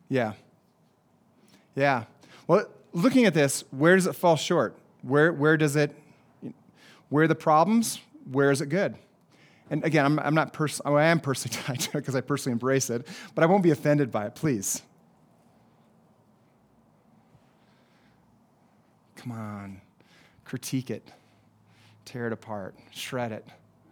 Yeah. Yeah. Well, looking at this, where does it fall short? Where are the problems? Where is it good? And again, I am personally tied to it because I personally embrace it, but I won't be offended by it, please. Come on. Critique it. Tear it apart. Shred it.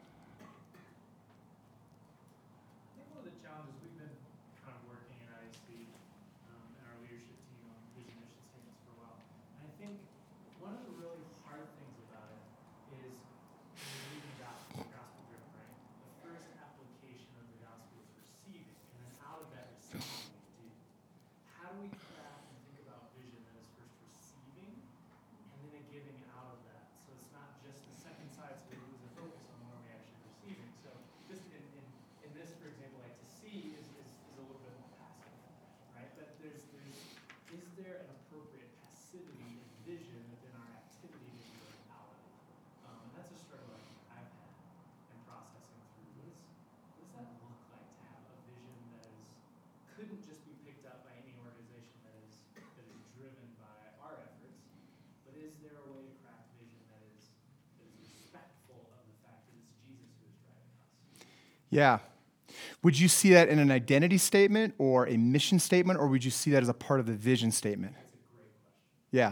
I think one of the challenges we've been kind of working in ISB and our leadership team on vision mission statements for a while. And I think one of the really hard things about it is when you're reading gospel driven, right? The first application of the gospel is receiving, and then out of that receiving we do. How do we craft and think about vision that is first receiving and then a giving out of that? So it's not just the second side, so we lose a focus on what are we actually receiving. So just in this, for example, like to see is a little bit more passive, right? But is there an appropriate passivity and vision within our activity that we live out of? And that's a struggle I've had in processing through. What does that look like to have a vision that couldn't just be picked up by any organization that is driven by our efforts, but is there a way to craft vision that is respectful of the fact that it's Jesus who is driving us? Yeah. Would you see that in an identity statement or a mission statement, or would you see that as a part of the vision statement? That's a great question. Yeah.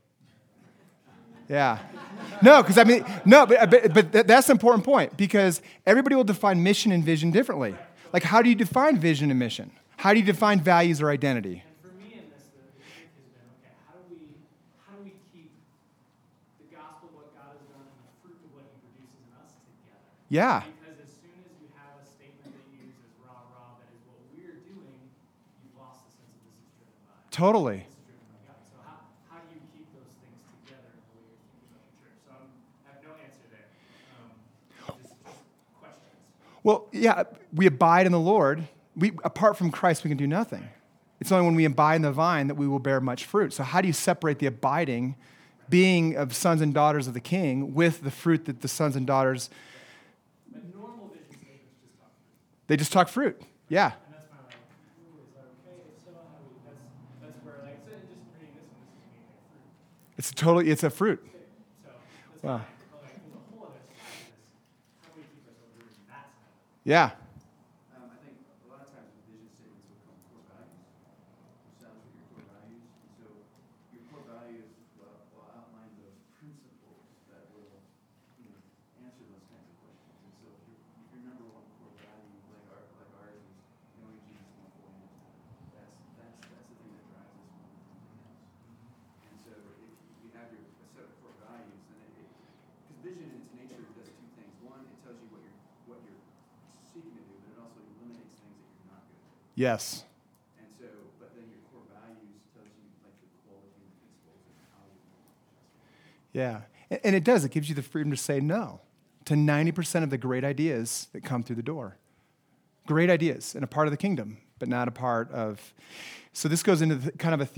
Yeah. No, because but that's an important point, because everybody will define mission and vision differently. Like, how do you define vision and mission? How do you define values or identity? And for me in this, the trick has been, okay, how do we keep the gospel of what God has done and the fruit of what he produces in us together? Yeah. Because as soon as you have a statement that you use as rah-rah, that is what we're doing, you've lost the sense of this is driven by. Totally. This is driven by God. So how do you keep those things together in the way you're thinking about the church? So I have no answer there. Just questions. Well, yeah, we abide in the Lord. Apart from Christ, we can do nothing. It's only when we abide in the vine that we will bear much fruit. So how do you separate the abiding, being of sons and daughters of the King, with the fruit that the sons and daughters... But normal vision statements just talk fruit. They just talk fruit. Yeah. And that's my ooh, is that okay? If so, how do we, that's where, like, so just reading this one, this is being fruit. It's a fruit. So that's Wow. fine. But like, there's a whole other side of this. How do we keep ourselves rooted in that side? Yeah. I think a lot of times with vision statements will come core values. Establish what your core values. And so your core values will outline those principles that will answer those kinds of questions. And so if your number one core value, like ours, is knowing Jesus more fully, that's the thing that drives us more than anything else. And so if you have a set of core values, then because vision in its nature does two things. One, it tells you what you're seeking to do, but it also eliminates things that you're not good at. Yes. And so, but then your core values tells you like the quality and principles and how you just. Yeah. And it does. It gives you the freedom to say no to 90% of the great ideas that come through the door. Great ideas and a part of the kingdom, but not a part of... So this goes into kind of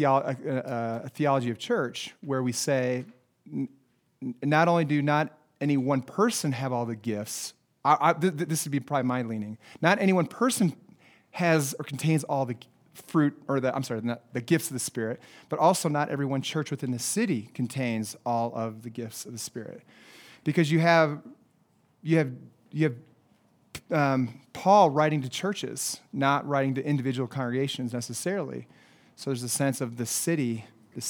a theology of church where we say, not only do not any one person have all the gifts, this would be probably my leaning, not any one person has or contains all the fruit, or the gifts of the Spirit, but also not every one church within the city contains all of the gifts of the Spirit. Because you have Paul writing to churches, not writing to individual congregations necessarily. So there's a sense of the city, yeah.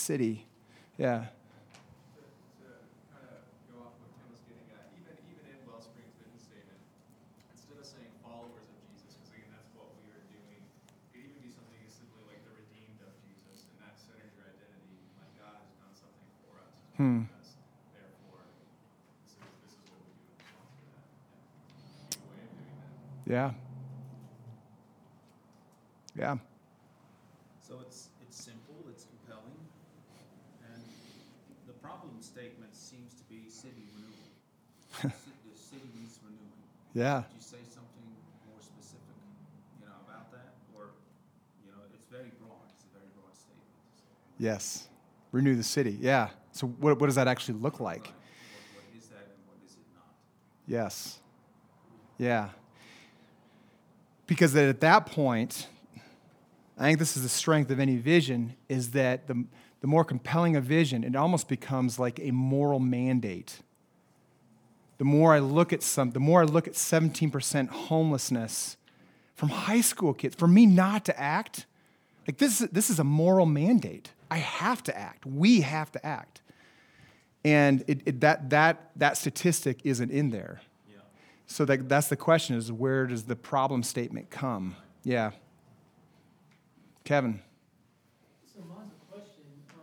To kind of go off what Tim was getting at, even in Wellspring's vision statement, instead of saying followers of Jesus, because again, that's what we are doing, it could even be something as simply like the redeemed of Jesus, and that centers your identity, like God has done something for us. Therefore, this is what we do in response to that. Yeah. Way of doing that. Yeah. Yeah. So it's simple, it's compelling, and the problem statement seems to be city renewal. The city needs renewing. Yeah. Could you say something more specific, about that? Or, it's very broad. It's a very broad statement. Yes. Renew the city. Yeah. So what does that actually look like? What is that and what is it not? Yes. Yeah. Because at that point, I think this is the strength of any vision, is that the more compelling a vision, it almost becomes like a moral mandate. The more I look at 17% homelessness from high school kids, for me not to act, like this is a moral mandate. I have to act. We have to act. And that statistic isn't in there. Yeah. So that's the question, is where does the problem statement come? Yeah. Kevin. So mine's a question.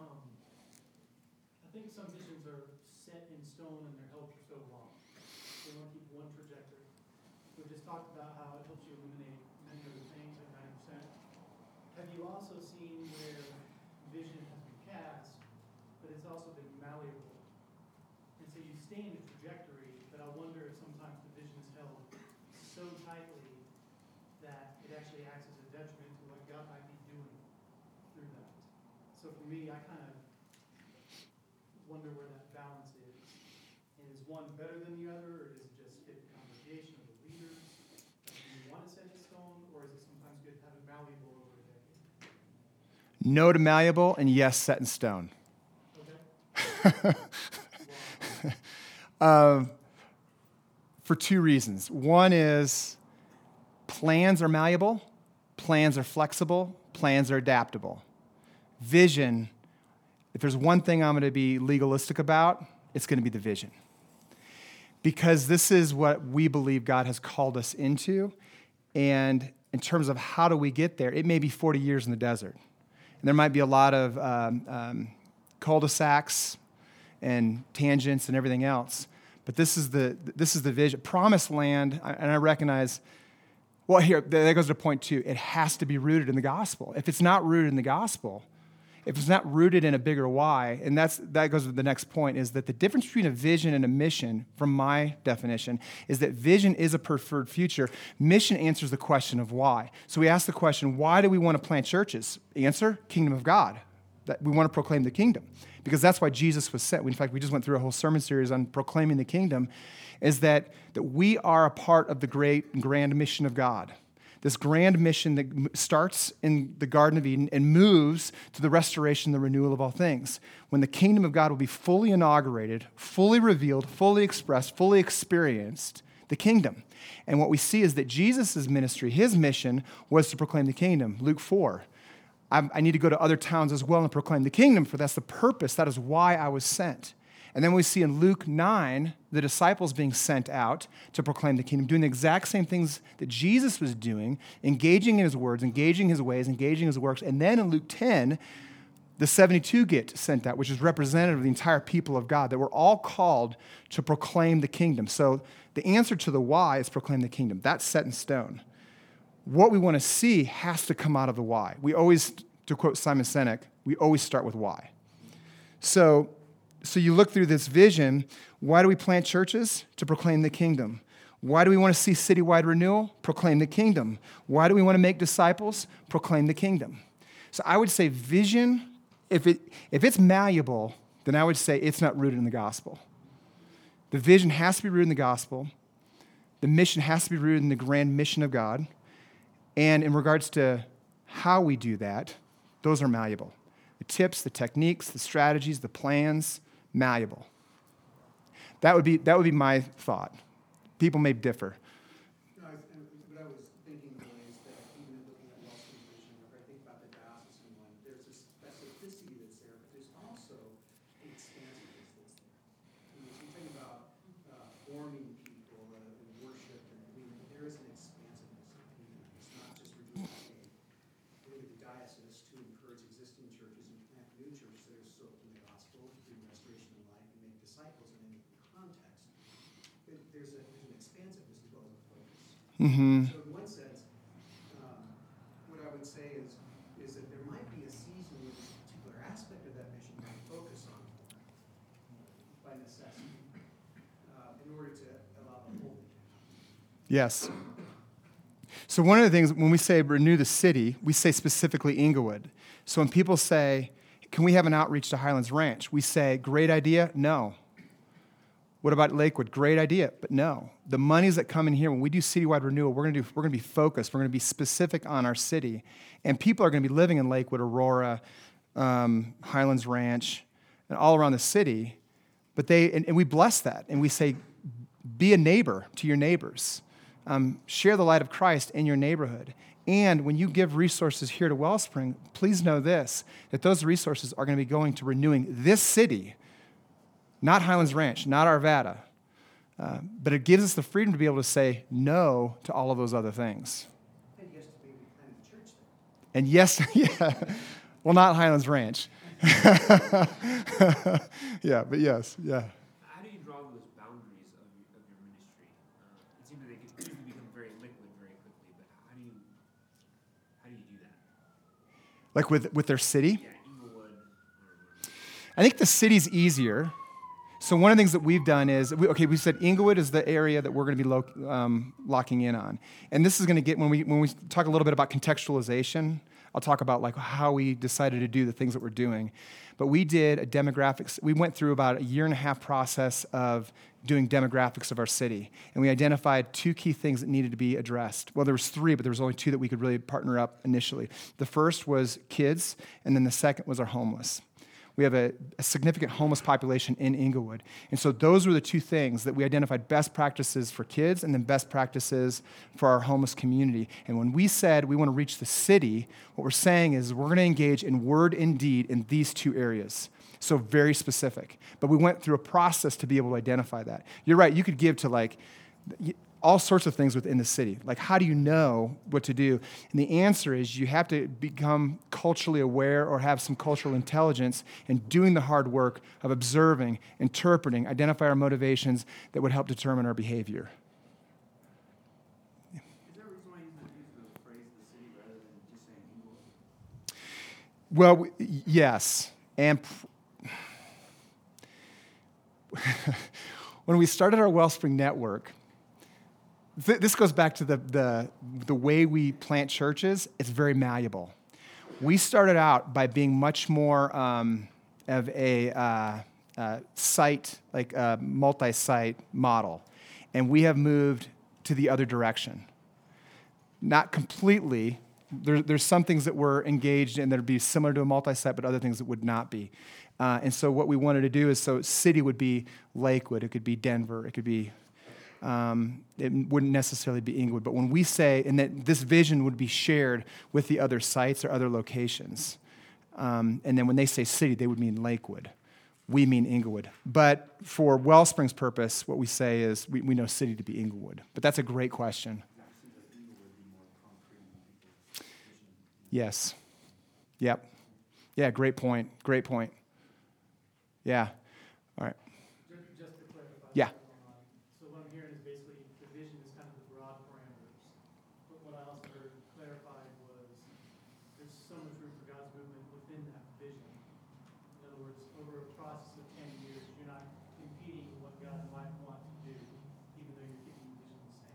I think some visions are set in stone and they're held for so long. They want to keep one trajectory. We just talked about how it helps you eliminate many other things at 90%. Have you also seen where vision has been cast, but it's also been malleable? And so you stay in the trajectory, but I wonder if sometimes the vision is held so tightly that it actually acts as a detriment to what God might be doing through that. So for me, I kind of wonder where that balance is. And is one better than the other, or does it just fit the congregation or the leaders? Do you want to set in stone, or is it sometimes good to have it malleable over a decade? No to malleable, and yes, set in stone. Okay. For two reasons. One is plans are malleable, plans are flexible, plans are adaptable. Vision, if there's one thing I'm going to be legalistic about, it's going to be the vision. Because this is what we believe God has called us into, and in terms of how do we get there, it may be 40 years in the desert. And there might be a lot of cul-de-sacs and tangents and everything else. But this is the vision. Promised land, and I recognize, well, here, that goes to point two. It has to be rooted in the gospel. If it's not rooted in the gospel, if it's not rooted in a bigger why, and that goes to the next point, is that the difference between a vision and a mission, from my definition, is that vision is a preferred future. Mission answers the question of why. So we ask the question, why do we want to plant churches? Answer, kingdom of God. That we want to proclaim the kingdom. Because that's why Jesus was sent. In fact, we just went through a whole sermon series on proclaiming the kingdom, is that we are a part of the great and grand mission of God. This grand mission that starts in the Garden of Eden and moves to the restoration, the renewal of all things. When the kingdom of God will be fully inaugurated, fully revealed, fully expressed, fully experienced, the kingdom. And what we see is that Jesus' ministry, his mission, was to proclaim the kingdom. Luke 4. I need to go to other towns as well and proclaim the kingdom, for that's the purpose. That is why I was sent. And then we see in Luke 9, the disciples being sent out to proclaim the kingdom, doing the exact same things that Jesus was doing, engaging in his words, engaging his ways, engaging his works. And then in Luke 10, the 72 get sent out, which is representative of the entire people of God, that we're all called to proclaim the kingdom. So the answer to the why is proclaim the kingdom. That's set in stone. What we want to see has to come out of the why. We always, to quote Simon Sinek, we always start with why. So you look through this vision. Why do we plant churches? To proclaim the kingdom. Why do we want to see citywide renewal? Proclaim the kingdom. Why do we want to make disciples? Proclaim the kingdom. So I would say vision, if it's malleable, then I would say it's not rooted in the gospel. The vision has to be rooted in the gospel. The mission has to be rooted in the grand mission of God. And in regards to how we do that, those are malleable. The tips, the techniques, the strategies, the plans, malleable. That would be my thought. People may differ. No, what I was thinking is that even looking at Wellspring Vision, if I think about the diocesan one, there's a specificity that's there, but there's also an expansiveness that's there. When you think about forming people and worship, there is an expansiveness of the kingdom. It's not just regurgitating. Look at the diocese to encourage existing churches and plant new churches that are soaked in the gospel, through restoration of life, and make disciples. And in context, there's an expansiveness as well as a focus. Mm-hmm. So in one sense, what I would say is that there might be a season where this particular aspect of that mission might focus on by necessity in order to allow the whole to happen. Yes. So one of the things, when we say renew the city, we say specifically Inglewood. So when people say, can we have an outreach to Highlands Ranch? We say, great idea, no. What about Lakewood? Great idea, but no. The monies that come in here, when we do citywide renewal, we're going to be focused. We're going to be specific on our city. And people are going to be living in Lakewood, Aurora, Highlands Ranch, and all around the city. But and we bless that. And we say, be a neighbor to your neighbors. Share the light of Christ in your neighborhood. And when you give resources here to Wellspring, please know this, that those resources are going to be going to renewing this city, not Highlands Ranch, not Arvada. But it gives us the freedom to be able to say no to all of those other things. And yes, to be replanting the church there. And yes, yeah. Well, not Highlands Ranch. Yeah, but yes, yeah. How do you draw those boundaries of your ministry? It seems that they could become very liquid very quickly, but how do you do that? Like with their city? Yeah, Inglewood. I think the city's easier. So one of the things that we've done is, we said Inglewood is the area that we're going to be locking in on. And this is going to get, when we talk a little bit about contextualization, I'll talk about like how we decided to do the things that we're doing. But we did a demographics, we went through about a 1.5-year process of doing demographics of our city. And we identified 2 key things that needed to be addressed. Well, there was 3, but there was only 2 that we could really partner up initially. The first was kids, and then the second was our homeless. We have a significant homeless population in Inglewood. And so those were the 2 things that we identified: best practices for kids and then best practices for our homeless community. And when we said we want to reach the city, what we're saying is we're going to engage in word and deed in these 2 areas. So very specific. But we went through a process to be able to identify that. You're right, you could give to like all sorts of things within the city. Like, how do you know what to do? And the answer is you have to become culturally aware or have some cultural intelligence in doing the hard work of observing, interpreting, identify our motivations that would help determine our behavior. Is there a reason why you not use the phrase the city rather than just saying Inglewood? Well, yes. And when we started our Wellspring Network, this goes back to the way we plant churches. It's very malleable. We started out by being much more of a site, like a multi-site model. And we have moved to the other direction. Not completely. There's some things that we're engaged in that would be similar to a multi-site, but other things that would not be. And so what we wanted to do is, so city would be Lakewood, it could be Denver, it could be it wouldn't necessarily be Inglewood, but when we say, and that this vision would be shared with the other sites or other locations, and then when they say city, they would mean Lakewood. We mean Inglewood. But for Wellspring's purpose, what we say is we know city to be Inglewood. But that's a great question. Yes. Yep. Yeah, great point. Great point. Yeah. All right. Just to clarify. Yeah. So what I'm hearing is basically the vision is kind of the broad parameters. But what I also heard clarified was there's so much room for God's movement within that vision. In other words, over a process of 10 years, you're not impeding what God might want to do, even though you're keeping the vision the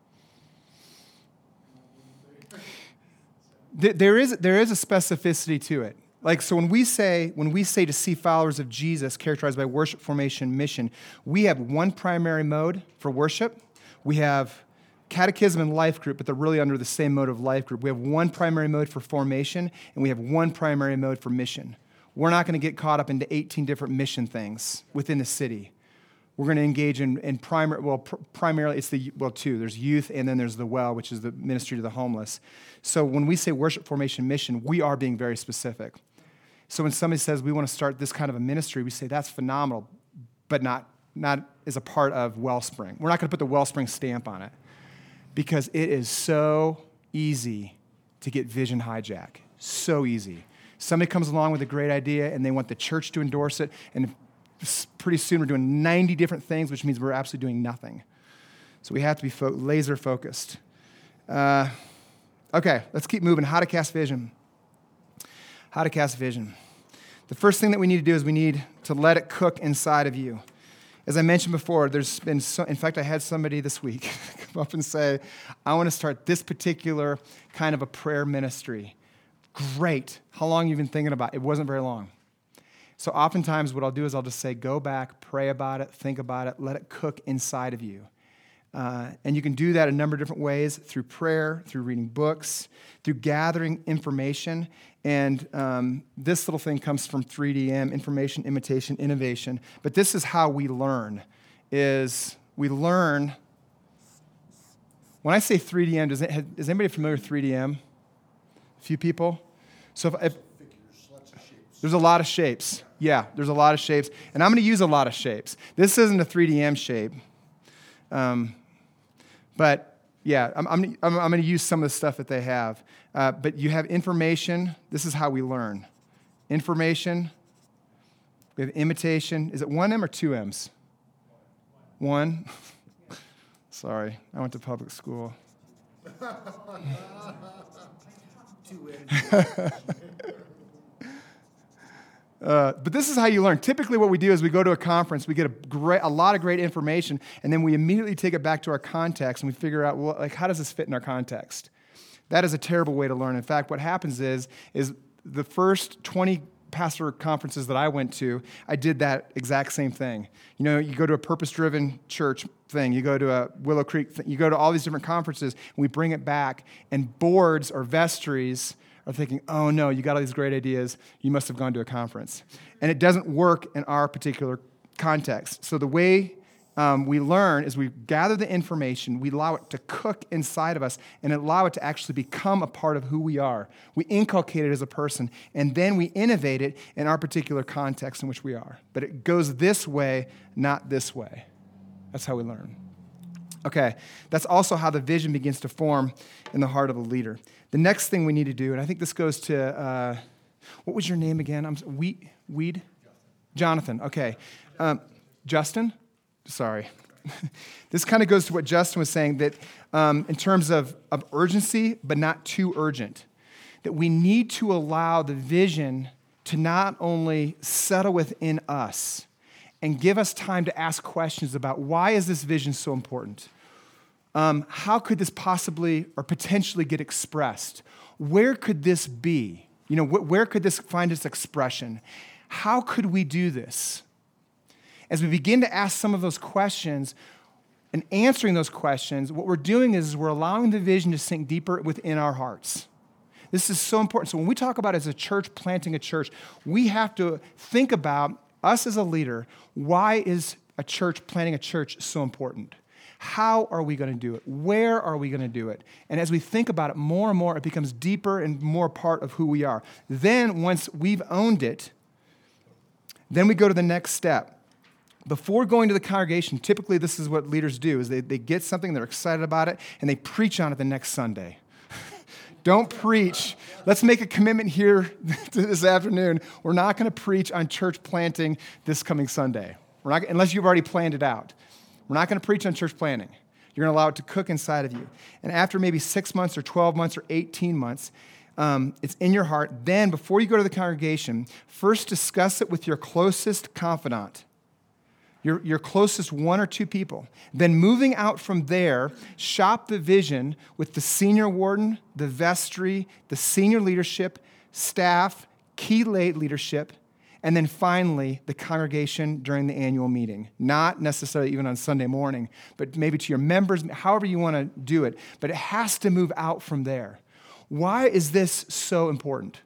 same. There is a specificity to it. Like, so when we say to see followers of Jesus characterized by worship, formation, mission, we have one primary mode for worship. We have catechism and life group, but they're really under the same mode of life group. We have one primary mode for formation, and we have one primary mode for mission. We're not going to get caught up into 18 different mission things within the city. We're going to engage in primarily it's two. There's youth, and then there's the well, which is the ministry to the homeless. So when we say worship, formation, mission, we are being very specific. So when somebody says we want to start this kind of a ministry, we say that's phenomenal, but not as a part of Wellspring. We're not going to put the Wellspring stamp on it because it is so easy to get vision hijack. So easy. Somebody comes along with a great idea and they want the church to endorse it, and pretty soon we're doing 90 different things, which means we're absolutely doing nothing. So we have to be laser focused. Okay, let's keep moving. How to cast vision. How to cast vision. The first thing that we need to do is we need to let it cook inside of you. As I mentioned before, there's been in fact, I had somebody this week come up and say, I want to start this particular kind of a prayer ministry. Great. How long have you been thinking about it? It wasn't very long. So oftentimes what I'll do is I'll just say, go back, pray about it, think about it, let it cook inside of you. And you can do that a number of different ways, through prayer, through reading books, through gathering information. And this little thing comes from 3DM, information, imitation, innovation. But this is how we learn, is we learn. When I say 3DM, is anybody familiar with 3DM? A few people? So if there's a lot of shapes. Yeah, there's a lot of shapes. And I'm going to use a lot of shapes. This isn't a 3DM shape. But yeah, I'm going to use some of the stuff that they have. But you have information. This is how we learn. Information. We have imitation. Is it one M or two M's? One. Sorry, I went to public school. But this is how you learn. Typically what we do is we go to a conference, we get a lot of great information, and then we immediately take it back to our context, and we figure out, well, like, how does this fit in our context? That is a terrible way to learn. In fact, what happens is the first 20 pastor conferences that I went to, I did that exact same thing. You know, you go to a purpose-driven church thing, you go to a Willow Creek thing, you go to all these different conferences, and we bring it back, and boards or vestries are thinking, oh no, you got all these great ideas, you must have gone to a conference. And it doesn't work in our particular context. So the way we learn is we gather the information, we allow it to cook inside of us, and allow it to actually become a part of who we are. We inculcate it as a person, and then we innovate it in our particular context in which we are. But it goes this way, not this way. That's how we learn. Okay, that's also how the vision begins to form in the heart of a leader. The next thing we need to do, and I think this goes to, what was your name again? Weed? Jonathan, okay. Justin? Sorry. This kind of goes to what Justin was saying, that in terms of urgency, but not too urgent. That we need to allow the vision to not only settle within us and give us time to ask questions about, why is this vision so important? How could this possibly or potentially get expressed? Where could this be? You know, where could this find its expression? How could we do this? As we begin to ask some of those questions and answering those questions, what we're doing is we're allowing the vision to sink deeper within our hearts. This is so important. So when we talk about as a church planting a church, we have to think about us as a leader. Why is a church planting a church so important? How are we going to do it? Where are we going to do it? And as we think about it more and more, it becomes deeper and more part of who we are. Then once we've owned it, then we go to the next step. Before going to the congregation, typically this is what leaders do, is they get something, they're excited about it, and they preach on it the next Sunday. Don't preach. Let's make a commitment here this afternoon. We're not going to preach on church planting this coming Sunday. We're not, unless you've already planned it out. We're not going to preach on church planting. You're going to allow it to cook inside of you. And after maybe 6 months or 12 months or 18 months, it's in your heart. Then, before you go to the congregation, first discuss it with your closest confidant, your closest one or two people. Then moving out from there, shop the vision with the senior warden, the vestry, the senior leadership, staff, key lay leadership, and then finally the congregation during the annual meeting. Not necessarily even on Sunday morning, but maybe to your members, however you want to do it. But it has to move out from there. Why is this so important?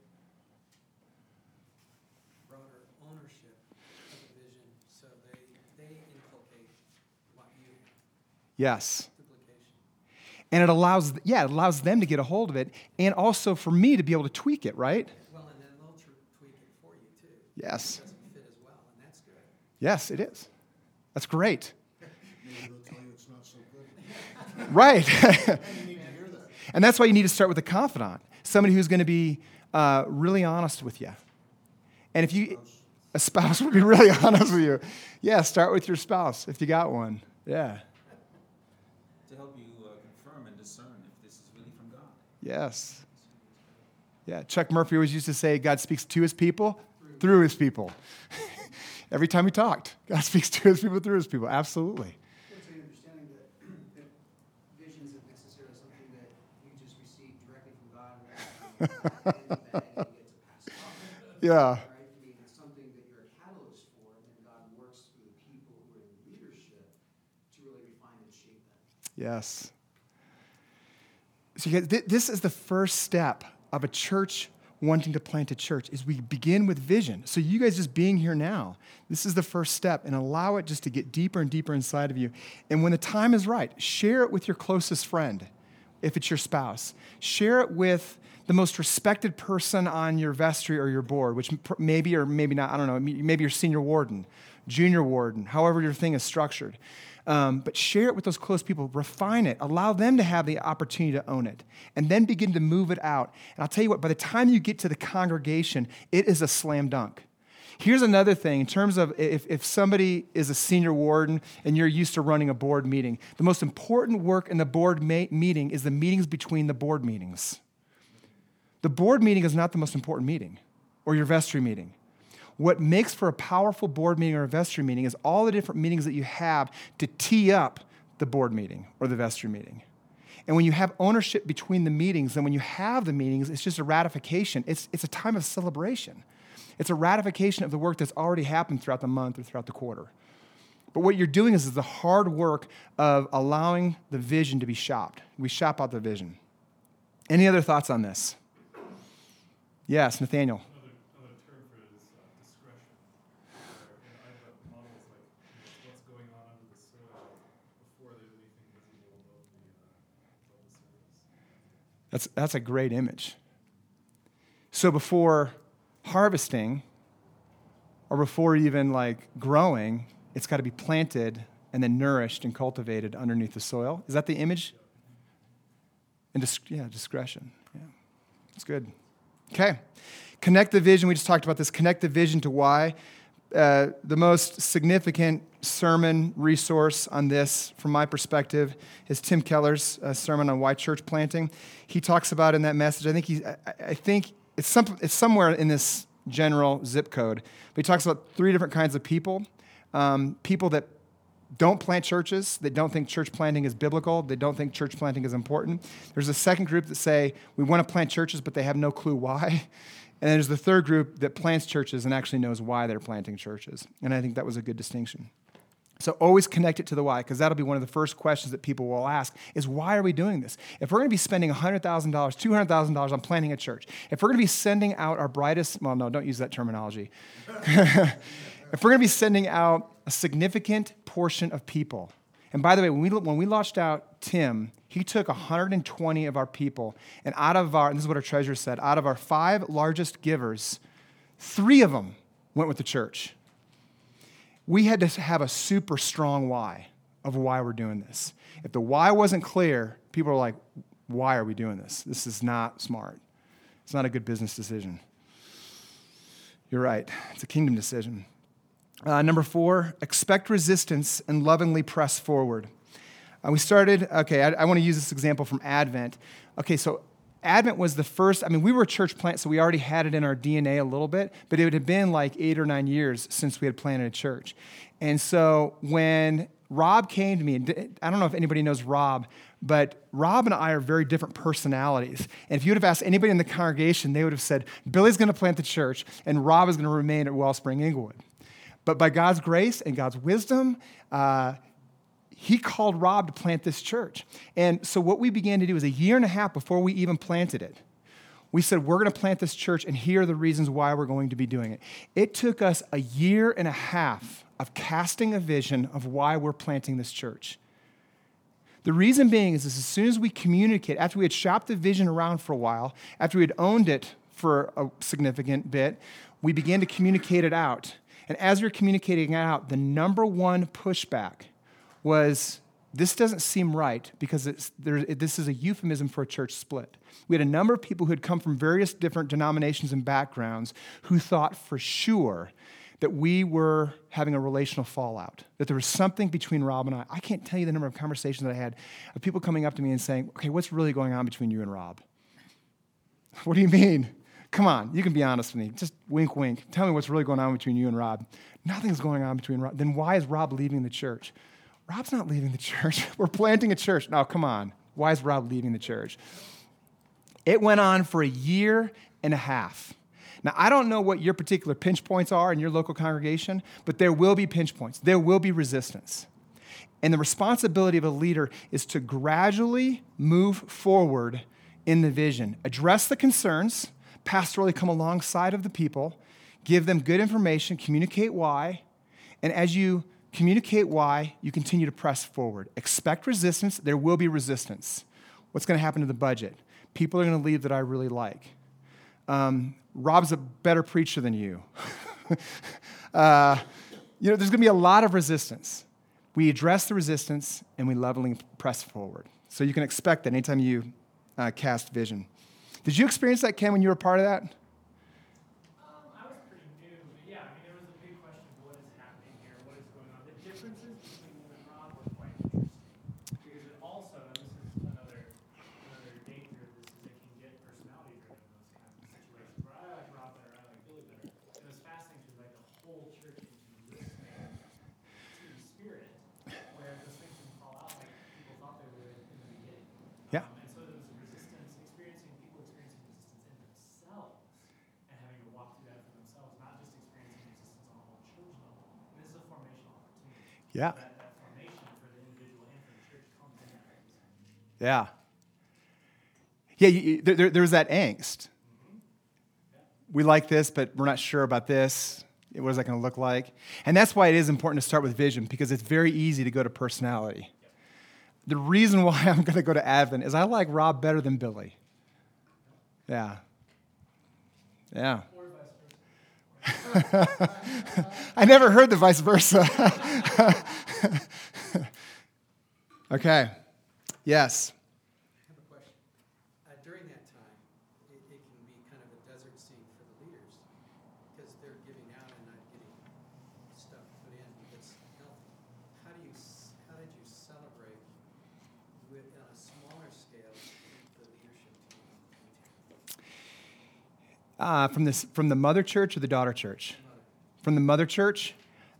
Ownership of the vision, so they inculcate what you Yes. duplication. And it allows them to get a hold of it, and also for me to be able to tweak it, right? Well, and then they'll tweak it for you too. Yes. It doesn't fit as well, and that's good. Yes, it is. That's great. Maybe they'll tell you it's not so good. Right. You need to hear that. And that's why you need to start with a confidant, somebody who's going to be really honest with you. And if a spouse would be really honest with you, yeah, start with your spouse if you got one. Yeah. To help you confirm and discern if this is really from God. Yes. Yeah. Chuck Murphy always used to say, God speaks to his people through his people. Every time he talked, God speaks to his people through his people. Absolutely. It's an understanding that vision isn't necessarily something that you just receive directly from God and that you get to pass it on. Yeah. Right? I mean, it's something that you're Yes. So you guys, this is the first step of a church wanting to plant a church, is we begin with vision. So you guys just being here now, this is the first step, and allow it just to get deeper and deeper inside of you. And when the time is right, share it with your closest friend, if it's your spouse. Share it with the most respected person on your vestry or your board, which maybe or maybe not, I don't know, maybe your senior warden, junior warden, however your thing is structured. But share it with those close people, refine it, allow them to have the opportunity to own it, and then begin to move it out. And I'll tell you what, by the time you get to the congregation, it is a slam dunk. Here's another thing, in terms of if somebody is a senior warden and you're used to running a board meeting, the most important work in the board meeting is the meetings between the board meetings. The board meeting is not the most important meeting, or your vestry meeting. What makes for a powerful board meeting or a vestry meeting is all the different meetings that you have to tee up the board meeting or the vestry meeting. And when you have ownership between the meetings, then when you have the meetings, it's just a ratification. It's a time of celebration. It's a ratification of the work that's already happened throughout the month or throughout the quarter. But what you're doing is the hard work of allowing the vision to be shopped. We shop out the vision. Any other thoughts on this? Yes, Nathaniel. Another term for it is discretion. And I've got models like what's going on under the soil before there's anything visible above the surface. That's a great image. So before harvesting, or before even like growing, it's got to be planted and then nourished and cultivated underneath the soil. Is that the image? And discretion. Yeah, it's good. Okay, connect the vision. We just talked about this. Connect the vision to why. The most significant sermon resource on this, from my perspective, is Tim Keller's sermon on why church planting. He talks about in that message. I think it's somewhere in this general zip code. But he talks about 3 different kinds of people. People that don't plant churches, that don't think church planting is biblical, they don't think church planting is important. There's a second group that say, we want to plant churches, but they have no clue why. And then there's the third group that plants churches and actually knows why they're planting churches. And I think that was a good distinction. So always connect it to the why, because that'll be one of the first questions that people will ask is, why are we doing this? If we're going to be spending $100,000, $200,000 on planting a church, if we're going to be sending out our brightest, well, no, don't use that terminology. If we're going to be sending out a significant portion of people, and by the way, when we launched out Tim, he took 120 of our people, and and this is what our treasurer said, out of our 5 largest givers, 3 of them went with the church. We had to have a super strong why of why we're doing this. If the why wasn't clear, people are like, why are we doing this? This is not smart. It's not a good business decision. You're right. It's a kingdom decision. Number 4, expect resistance and lovingly press forward. I want to use this example from Advent. Okay, so Advent was the first, we were a church plant, so we already had it in our DNA a little bit, but it had been like 8 or 9 years since we had planted a church. And so when Rob came to me, and I don't know if anybody knows Rob, but Rob and I are very different personalities. And if you would have asked anybody in the congregation, they would have said, Billy's going to plant the church, and Rob is going to remain at Wellspring Inglewood. But by God's grace and God's wisdom, he called Rob to plant this church. And so what we began to do is a year and a half before we even planted it, we said, we're going to plant this church, and here are the reasons why we're going to be doing it. It took us a year and a half of casting a vision of why we're planting this church. The reason being is as soon as we communicate, after we had shopped the vision around for a while, after we had owned it for a significant bit, we began to communicate it out. And as we were communicating it out, the number one pushback was, this doesn't seem right because this is a euphemism for a church split. We had a number of people who had come from various different denominations and backgrounds who thought for sure that we were having a relational fallout, that there was something between Rob and I. I can't tell you the number of conversations that I had of people coming up to me and saying, okay, what's really going on between you and Rob? What do you mean? Come on, you can be honest with me. Just wink, wink. Tell me what's really going on between you and Rob. Nothing's going on between Rob. Then why is Rob leaving the church? Rob's not leaving the church. We're planting a church. No, come on. Why is Rob leaving the church? It went on for a year and a half. Now, I don't know what your particular pinch points are in your local congregation, but there will be pinch points. There will be resistance. And the responsibility of a leader is to gradually move forward in the vision. Address the concerns, pastorally come alongside of the people, give them good information, communicate why, and as you communicate why, you continue to press forward. Expect resistance. There will be resistance. What's going to happen to the budget? People are going to leave that I really like. Rob's a better preacher than you. There's going to be a lot of resistance. We address the resistance, and we lovingly press forward. So you can expect that anytime you cast vision. Did you experience that, Ken, when you were part of that? I was pretty new, but yeah, I mean, there was a big question of what is happening here, what is going on. The differences between you and Rob were quite interesting. Because it also, and this is another danger of this, is it can get personality driven in those kinds of situations where I like Rob better, I like Billy better. It was fascinating to like the whole church into listening to the Spirit, where those things can fall out like people thought they would in the beginning. Yeah. And so there was resistance, people experiencing resistance in themselves and having to walk through that for themselves, not just experiencing resistance on a whole church level. And this is a formational opportunity. Yeah. That formation for the individual and for the church comes in that reason. Yeah. Yeah, there's that angst. We like this, but we're not sure about this. What is that going to look like? And that's why it is important to start with vision, because it's very easy to go to personality. The reason why I'm going to go to Advent is I like Rob better than Billy. Yeah. Yeah. Or vice versa. I never heard the vice versa. Okay. Yes. I have a question. During that time, it can be kind of a desert scene for the leaders because they're giving out and not getting stuff put in that's healthy. How did you celebrate on a smaller scale the leadership team? From the mother church or the daughter church? From the mother church,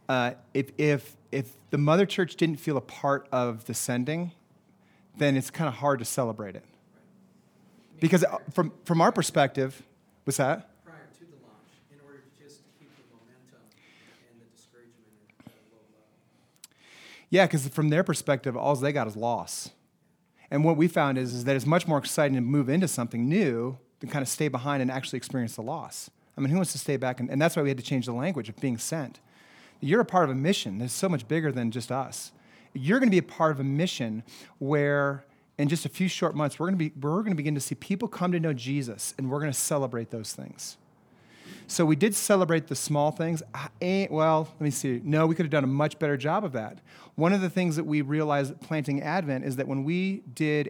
if the mother church didn't feel a part of the sending, then it's kind of hard to celebrate it. Because from our perspective, what's that? Prior to the launch, in order to just keep the momentum and the discouragement at a low level. Yeah, because from their perspective, all they got is loss. And what we found is that it's much more exciting to move into something new than kind of stay behind and actually experience the loss. I mean, who wants to stay back? And that's why we had to change the language of being sent. You're a part of a mission that's so much bigger than just us. You're going to be a part of a mission where in just a few short months, we're going to begin to see people come to know Jesus, and we're going to celebrate those things. So we did celebrate the small things. Well, let me see. No, we could have done a much better job of that. One of the things that we realized planting Advent is that when we did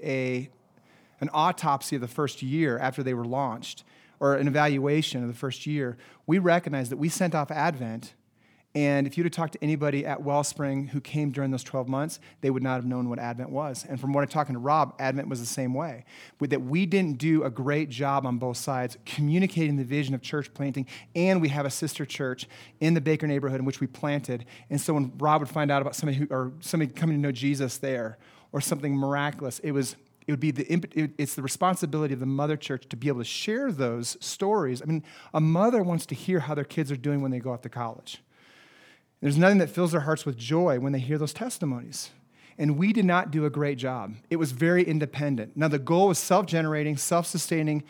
an autopsy of the first year after they were launched, or an evaluation of the first year, we recognized that we sent off Advent, and if you'd have talked to anybody at Wellspring who came during those 12 months, they would not have known what Advent was. And from what I'm talking to Rob, Advent was the same way. That we didn't do a great job on both sides communicating the vision of church planting, and we have a sister church in the Baker neighborhood in which we planted. And so when Rob would find out about somebody coming to know Jesus there, or something miraculous, it's the responsibility of the mother church to be able to share those stories. I mean, a mother wants to hear how their kids are doing when they go off to college. There's nothing that fills their hearts with joy when they hear those testimonies. And we did not do a great job. It was very independent. Now, the goal was self-generating, self-sustaining,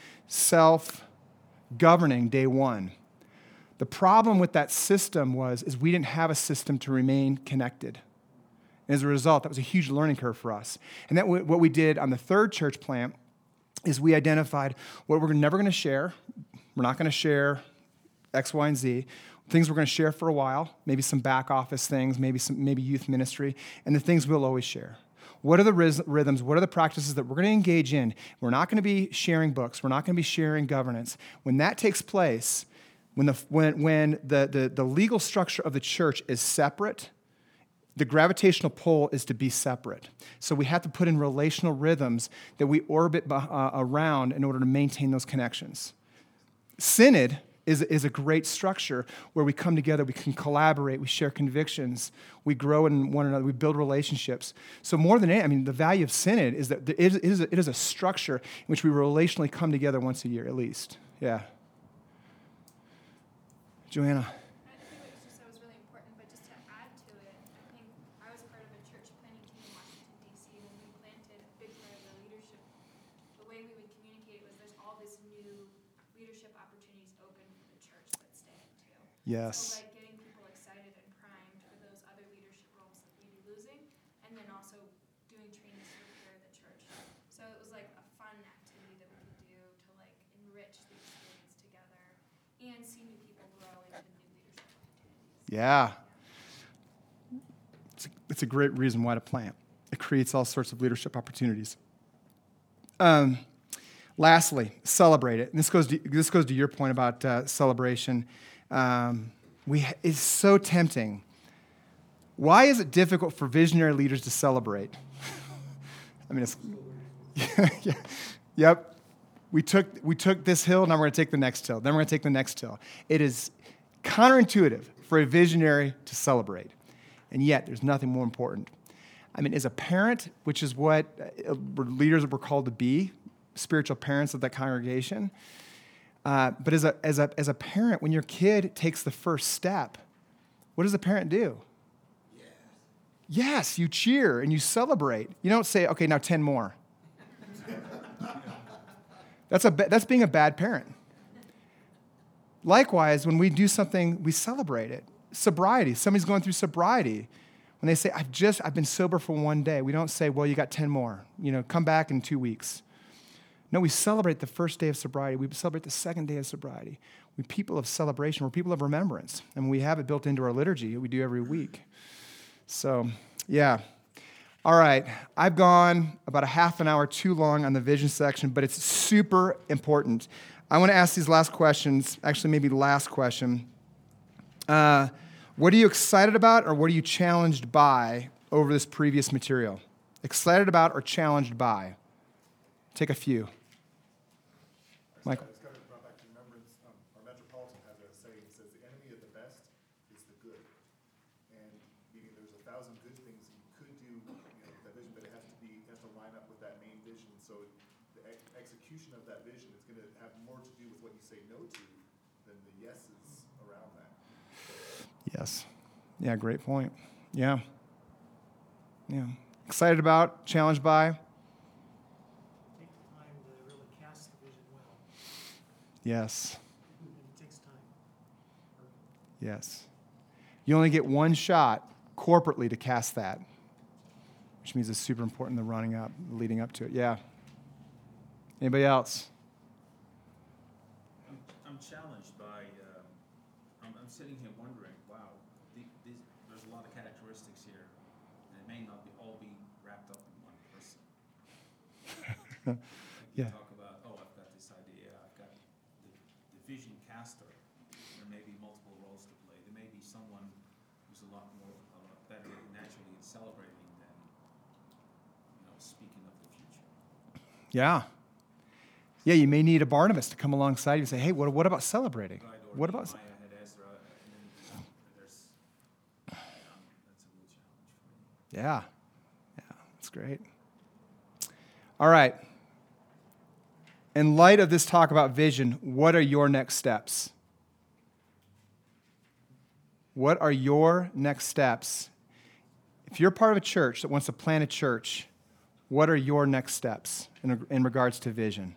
self-governing day one. The problem with that system is we didn't have a system to remain connected. And as a result, that was a huge learning curve for us. And what we did on the third church plant is we identified what we're never going to share. We're not going to share X, Y, and Z. Things we're going to share for a while, maybe some back office things, maybe youth ministry, and the things we'll always share. What are the rhythms? What are the practices that we're going to engage in? We're not going to be sharing books. We're not going to be sharing governance. When that takes place, when the legal structure of the church is separate, the gravitational pull is to be separate. So we have to put in relational rhythms that we orbit around in order to maintain those connections. Synod is a great structure where we come together, we can collaborate, we share convictions, we grow in one another, we build relationships. So more than anything, the value of Synod is that it is a structure in which we relationally come together once a year at least. Yeah. Joanna. I think what you said was really important, but just to add to it, I think I was part of a church planning Yes. So like getting people excited and primed for those other leadership roles that we'd be losing, and then also doing trainings to prepare the church. So it was like a fun activity that we could do to like enrich the experience together and see new people grow into new leadership opportunities. Yeah. It's a great reason why to plant. It creates all sorts of leadership opportunities. Lastly, celebrate it. And this goes to your point about celebration. It's so tempting. Why is it difficult for visionary leaders to celebrate? I mean, it's yep. We took this hill, now we're going to take the next hill. Then we're going to take the next hill. It is counterintuitive for a visionary to celebrate. And yet, there's nothing more important. I mean, as a parent, which is what leaders were called to be, spiritual parents of that congregation. But as a parent, when your kid takes the first step, what does the parent do? Yes, you cheer and you celebrate. You don't say, okay, now 10 more. That's being a bad parent. Likewise, when we do something, we celebrate it. Sobriety. Somebody's going through sobriety. When they say, I've been sober for one day, we don't say, well, you got 10 more. Come back in 2 weeks. No, we celebrate the first day of sobriety. We celebrate the second day of sobriety. We're people of celebration. We're people of remembrance. And we have it built into our liturgy. We do every week. So, yeah. All right. I've gone about a half an hour too long on the vision section, but it's super important. I want to ask these last questions. Actually, maybe the last question. What are you excited about or what are you challenged by over this previous material? Excited about or challenged by? Take a few. Michael. It's kind of brought back to remembrance. Our Metropolitan has a saying that says the enemy of the best is the good. And meaning there's 1,000 good things you could do with that vision, but it has to line up with that main vision. So the execution of that vision is going to have more to do with what you say no to than the yeses around that. Yes. Yeah, great point. Yeah. Excited about, challenged by? Take the time to really cast the vision well. Yes. It takes time. Yes. You only get one shot corporately to cast that, which means it's super important the leading up to it. Yeah. Anybody else? I'm challenged by, I'm sitting here wondering, wow, there's a lot of characteristics here, and it may not all be wrapped up in one person. Yeah. Talk about, I've got this idea, I've got the vision caster. There may be multiple roles to play. There may be someone who's a lot better naturally in celebrating than, speaking of the future. Yeah. Yeah, you may need a Barnabas to come alongside you and say, hey, what about celebrating? Right, or What about... Nehemiah had Ezra, and then that's a real challenge for me. Yeah, that's great. All right. In light of this talk about vision, what are your next steps? What are your next steps? If you're part of a church that wants to plant a church, what are your next steps in regards to vision?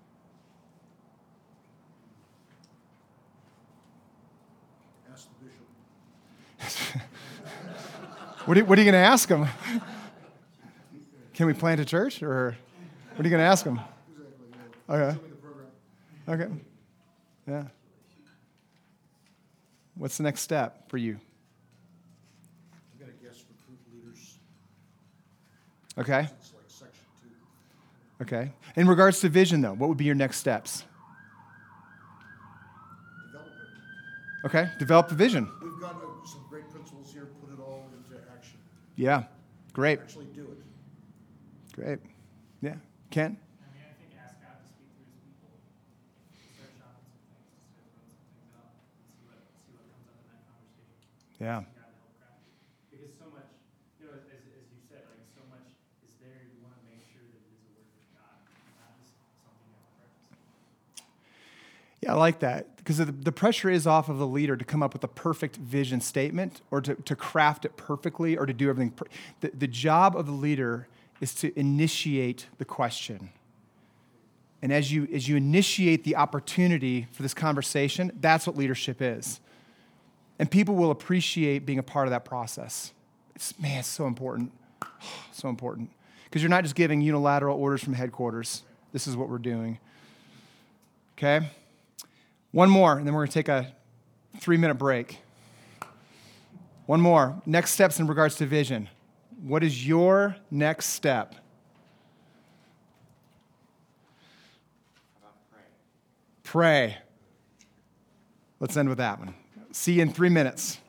Ask the bishop. What are you going to ask him? Can we plant a church, or what are you going to ask him? Exactly, Okay. Show me the program. Okay. Yeah. What's the next step for you? I'm going to guess recruit leaders. Okay. It's like section 2. Okay. In regards to vision, though, what would be your next steps? Develop it. Okay. Develop the vision. We've got some great principles here. Put it all into action. Yeah. Great. Actually do it. Great. Yeah. Ken? I think ask God to speak through his people. Start shopping some things, start throwing some things out, and see what comes up in that conversation. Yeah. God to help craft it. Because so much, as you said, like so much is there, you want to make sure that it is a word of God, not just something you have to purchase. Yeah, I like that. Because the pressure is off of the leader to come up with a perfect vision statement or to craft it perfectly or to do everything. The job of the leader is to initiate the question. And as you initiate the opportunity for this conversation, that's what leadership is. And people will appreciate being a part of that process. It's so important. So important. Because you're not just giving unilateral orders from headquarters. This is what we're doing. Okay? One more, and then we're going to take a 3-minute break. One more. Next steps in regards to vision. What is your next step? Pray. Let's end with that one. See you in 3 minutes.